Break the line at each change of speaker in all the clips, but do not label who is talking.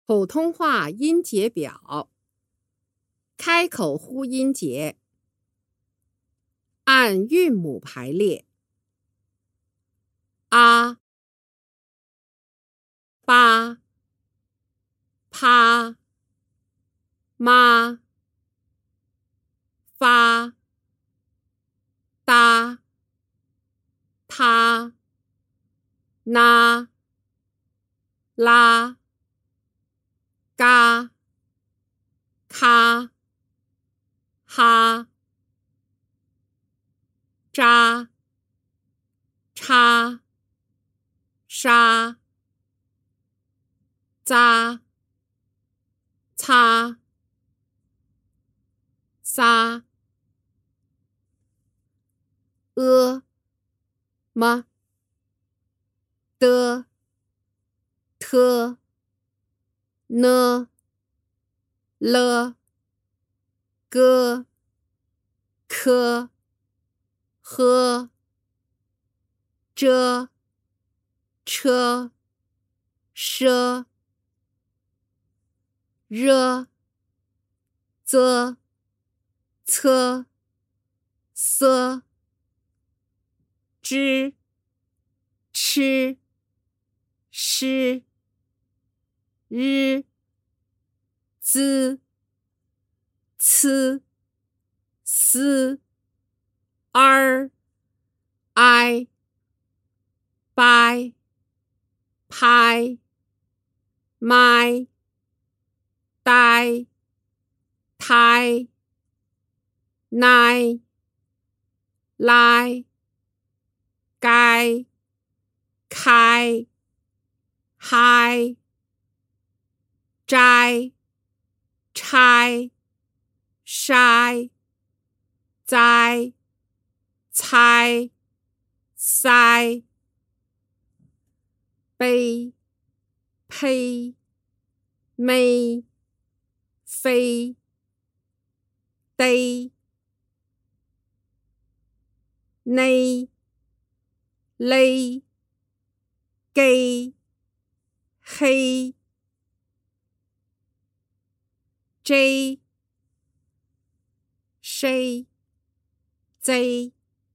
普通话音节表，开口呼音节，按韵母排列：啊、巴、啪、妈、发、哒、他、那、拉、嘎、咔、哈、扎、叉、沙、扎、擦、撒、么、的、特、呢、了、个、科、呵、这、车、奢、热、则、策、色、知、吃、诗、日、滋、呲、思、儿、哀、掰、拍、埋、呆、胎、奶、来、该、开、嗨、摘、拆、筛、栽、猜、塞、背、呸、没、非、得、内、勒、给、黑、J、谁、贼、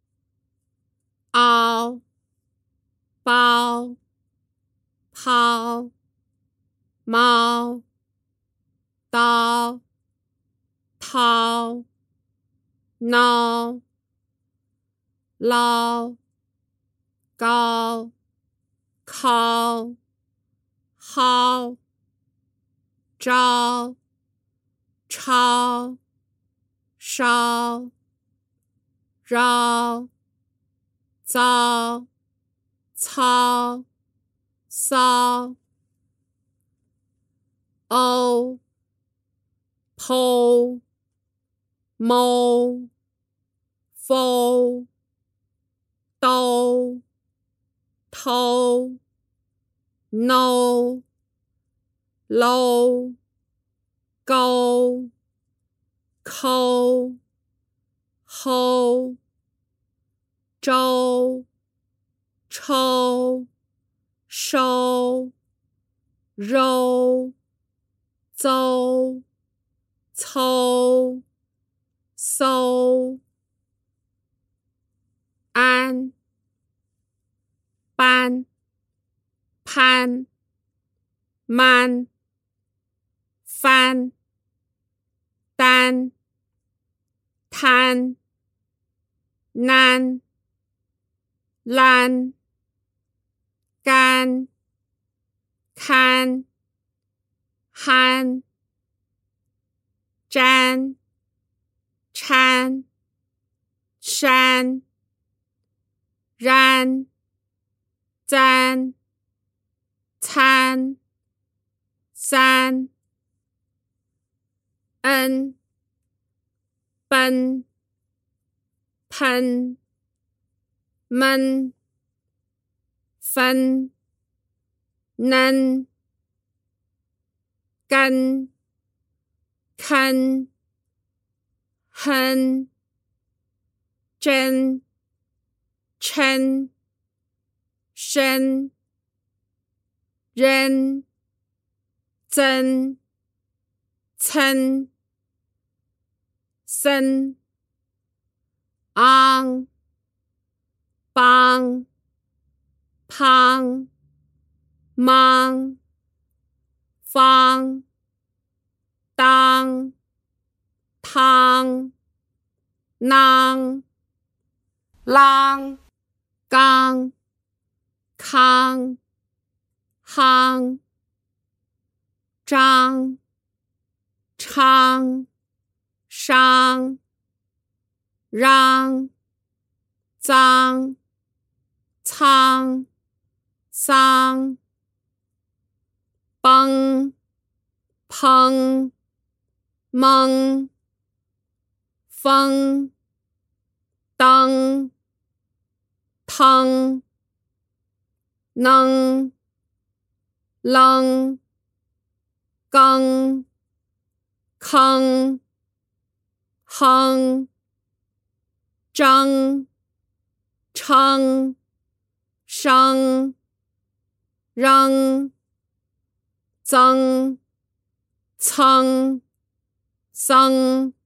凹、包、抛、猫、刀、掏、挠、捞、高、考、好、招、抄、烧、绕、遭、操、骚、欧、剖、谋、否、兜、偷、no、搂、勾、抠、吼、周、抽、收、揉、邹、凑、搜、安、搬、攀、慢、翻、单、摊、难、烂、干、看、憨、粘、掺、山、染、簪、参、三、恩、奔、喷、闷、分、嫩、根、坑、哼、真、称、身、人、 增、噌、森、昂、梆、滂、莽、方、当、汤、囔、啷、刚、康、夯、张、昌、商、嚷、脏、苍、桑、崩、砰、蒙、风、灯、腾、能、楞、更、坑、哼、争、称、声、扔、增、噌、僧。